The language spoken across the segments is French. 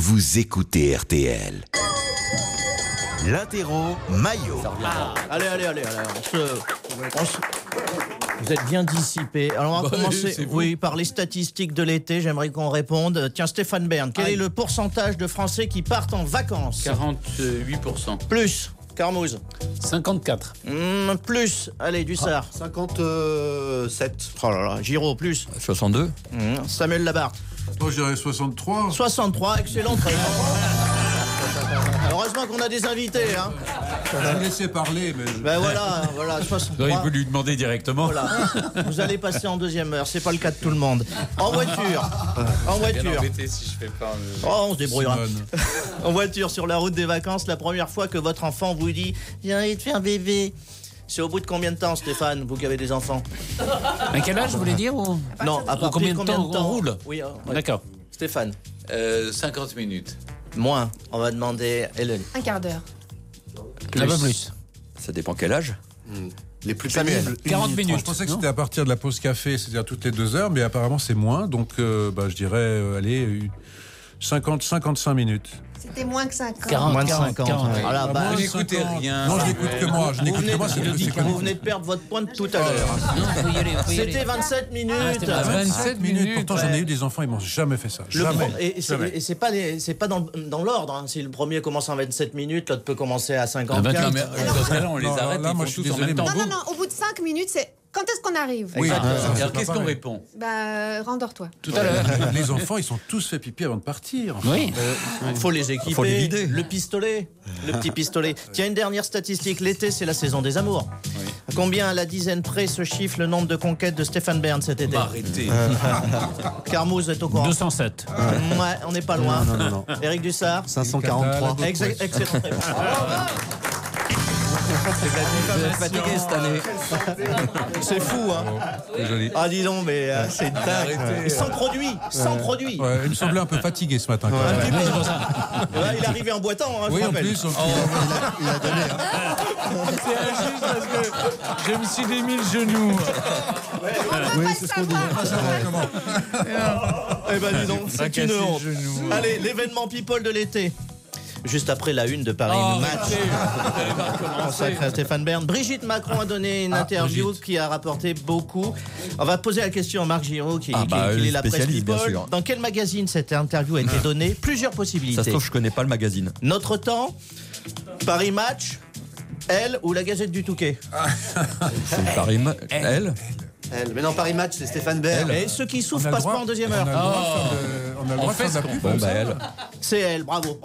vous écoutez RTL. L'interro maillot. Allez. Vous êtes bien dissipés. Alors on va commencer par les statistiques de l'été. J'aimerais qu'on réponde. Tiens, Stéphane Bern, quel est le pourcentage de Français qui partent en vacances ? 48%. Plus. Carmouze. 54. Plus. Allez, Dussard. 57. Oh là là. Giraud, plus. 62. Samuel Labarthe. Moi, je dirais 63. 63, excellent. Heureusement qu'on a des invités, hein. Je vais laisser parler, mais... Ben voilà, 63. Vous auriez pu lui demander directement. Voilà. Vous allez passer en deuxième heure, c'est pas le cas de tout le monde. En voiture. Si je fais pas. Oh, on se débrouillera. Simone. En voiture, sur la route des vacances, la première fois que votre enfant vous dit « J'ai envie de faire bébé ». C'est au bout de combien de temps, Stéphane, vous qui avez des enfants ? À quel âge, vous voulez dire ou... Non, à partir combien de de temps on roule ? Oui, D'accord. Stéphane. 50 minutes. Moins. On va demander Hélène. Un quart d'heure. Un peu plus. Ça dépend quel âge. Les plus pénibles. 40 minutes. Je pensais que c'était à partir de la pause café, c'est-à-dire toutes les 2 heures, mais apparemment c'est moins, donc je dirais, 50-55 minutes. C'était moins que 50. 40, Moins de 50. 40. À la base. Vous n'écoutez rien. Non, je n'écoute que moi. Vous venez de perdre votre point de tout à l'heure. C'était 27 minutes. c'était 27 minutes. Pourtant, j'en ai eu des enfants, ils m'ont jamais fait ça. Jamais. Et c'est pas dans l'ordre. Hein. Si le premier commence en 27 minutes, l'autre peut commencer à 54. Non, mais dans ce cas-là, on les Non, arrête. là, Ils moi, font je suis tous en désolé, même temps. Non, au bout de 5 minutes, c'est quand est-ce qu'on arrive ? Oui. Alors, qu'est-ce qu'on répond ? Rendors-toi. Tout à l'heure. Les enfants, ils sont tous fait pipi avant de partir. Oui. Faut les équiper. Faut les vider. Le pistolet. Le petit pistolet. Tiens, une dernière statistique. L'été, c'est la saison des amours. À combien à la dizaine près se chiffre le nombre de conquêtes de Stéphane Bern cet été ? Arrêtez. Carmouze est au courant. 207. Ouais, on n'est pas loin. Non. Éric Dussard. 543. Excellent réponse. Vous êtes fatigué cette année. C'est fou, hein. C'est joli. Ah, dis donc, mais c'est dingue. Et sans produit. Ouais, il me semblait un peu fatigué ce matin. Quand même. Un petit peu. Ouais, il est arrivé en boitant, hein, je Oui, vous en rappelle. plus. Il a donné. C'est injuste parce que je me suis démis le genou. Oui, c'est ce qu'on dit. Eh ben, dis donc, c'est une honte. Allez, l'événement people de l'été. Juste après la une de Paris Match, consacré à Stéphane Bern. Brigitte Macron a donné une interview qui a rapporté beaucoup. On va poser la question à Marc Giraud, qui est la presse spécialiste, bien people. sûr. Dans quel magazine cette interview a été donnée ? Plusieurs possibilités. Ça se trouve, je connais pas le magazine. Notre Temps, Paris Match, Elle ou la Gazette du Touquet. C'est Paris. Elle. Mais non, Paris Match, c'est Stéphane Bern. Et ceux qui souffrent passent pas en deuxième heure. On a le droit de faire de la pub. Bon, bah elle. C'est elle, bravo.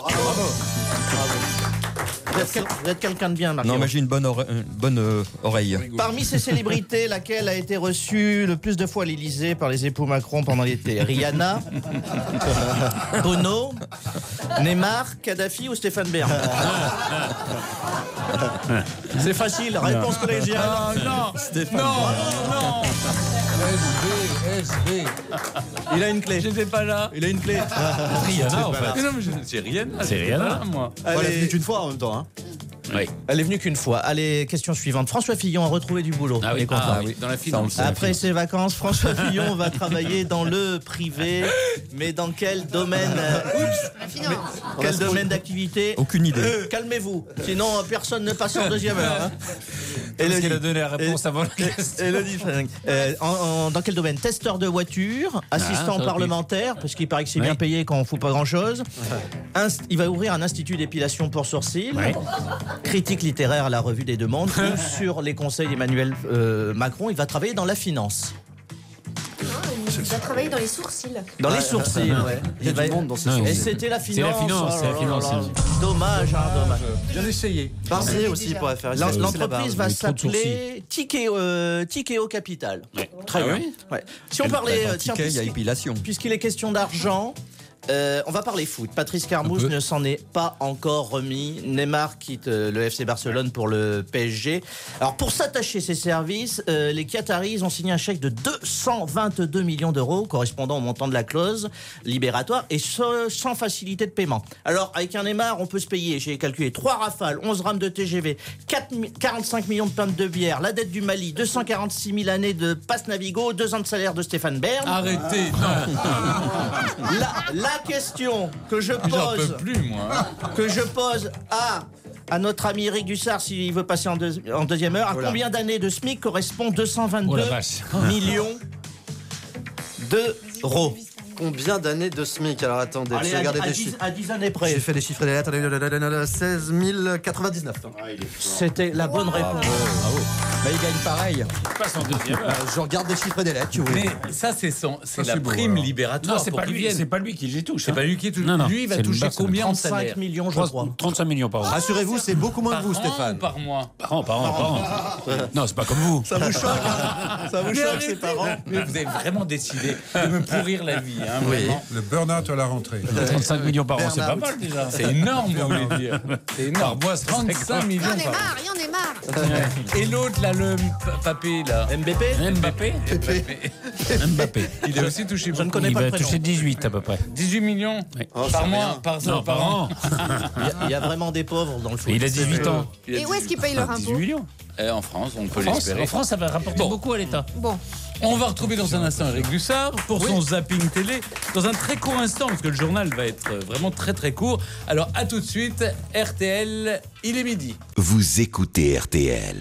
Vous êtes quelqu'un de bien, Marc. Non, mais j'ai une bonne oreille. Parmi ces célébrités, laquelle a été reçue le plus de fois à l'Élysée par les époux Macron pendant l'été ? Rihanna, Bono, Neymar, Kadhafi ou Stéphane Bern ? C'est facile, réponse collégiale. Non. SB. Il a une clé. J'étais pas là. Il a une clé. Rihanna, en fait. Non, mais c'est Rihanna. C'est Rihanna, moi. Elle est venue Allez, qu'une fois en même temps. Hein. Oui. elle est venue qu'une fois. Allez, question suivante. François Fillon a retrouvé du boulot. Ah Il est oui, content. dans la finance. Après ses vacances, François Fillon va travailler dans le privé. Mais dans quel domaine La finance. Quel domaine d'activité ? Aucune idée. Calmez-vous, sinon personne ne passe en deuxième heure. Hein. Parce qu'elle a donné la réponse avant la question. Élodie Frering. Dans quel domaine ? Testeur de voiture, assistant ça, parlementaire, parce qu'il paraît que c'est bien payé quand on fout pas grand-chose. Il va ouvrir un institut d'épilation pour sourcils. Critique littéraire à la Revue des Deux Mondes. Ou sur les conseils d'Emmanuel Macron, il va travailler dans la finance. Il va travailler dans les sourcils. Dans les sourcils, ouais. Il y a du monde dans ces Non, sourcils. Et c'était la finance. C'est la finance, Oh c'est la là finance. là là. Dommage, hein, dommage. Bien essayé. Parsier aussi pour faire. L'entreprise va s'appeler Tikeo Capital. Très bien. Ouais. Si on parlait, tiens, Ticket, il y a épilation. puisqu'il est question d'argent, on va parler foot. Patrice Carmouze ne s'en est pas encore remis. Neymar quitte le FC Barcelone pour le PSG. Alors pour s'attacher ses services, les Qataris ont signé un chèque de 222 millions d'euros, correspondant au montant de la clause libératoire, et sans facilité de paiement. Alors avec un Neymar, on peut se payer, j'ai calculé, 3 rafales, 11 rames de TGV, 45 millions de pintes de bière, la dette du Mali, 246 000 années de passe Navigo, 2 ans de salaire de Stéphane Bern. Arrêtez. La La question que je J'en peux pose, plus, moi. à notre ami Eric Dussard, s'il veut passer en deuxième heure, à combien d'années de SMIC correspond 222 Oh la vache. millions d'euros? Combien d'années de SMIC? Alors attendez, Allez, j'ai regardé à des 10 chiffres. à 10 années près. J'ai fait les chiffres et les lettres. 16 099. C'était la bonne réponse. Bah, il gagne pareil. Il passe en deuxième heure. Je regarde des chiffres et des lettres, tu vois. Mais ça, c'est la c'est beau, prime alors. libératoire Non, c'est pour pas qu'il lui. vienne. C'est pas lui qui les touche. C'est hein. pas lui qui touche. Non, non, Lui, il va c'est le toucher Barcelone. combien en salaire 35 millions, je crois. 35 millions par an. Rassurez-vous, c'est beaucoup moins que vous, Par an ou Stéphane. par mois? Par an. Non, c'est pas comme vous. Ça vous choque, hein? Ça vous Mais choque, arrêtez. ses parents? Mais vous avez vraiment décidé de me pourrir la vie, hein, vraiment. Le burn-out à la rentrée. 35 millions par an, c'est pas Burn-out. mal déjà. C'est énorme, vous voulez dire. C'est énorme. Par mois, c'est 35 millions Il y en par an. est marre. Et l'autre, là, le papé, là. MBP Mbappé. Il a aussi touché Je ne beaucoup. connais Il pas le va prénom. toucher 18 à peu près. 18 millions par mois, Non, par an. Il y a vraiment des pauvres dans le foot. Et il a 18 ans. Il a Et où est-ce qu'ils payent leur 18 impôt? millions. En France, on peut En l'espérer. France, ça va rapporter Bon. beaucoup à l'État. Bon. On va retrouver dans un instant Eric Dussard pour son zapping télé. Dans un très court instant, parce que le journal va être vraiment très très court. Alors à tout de suite, RTL, il est midi. Vous écoutez RTL.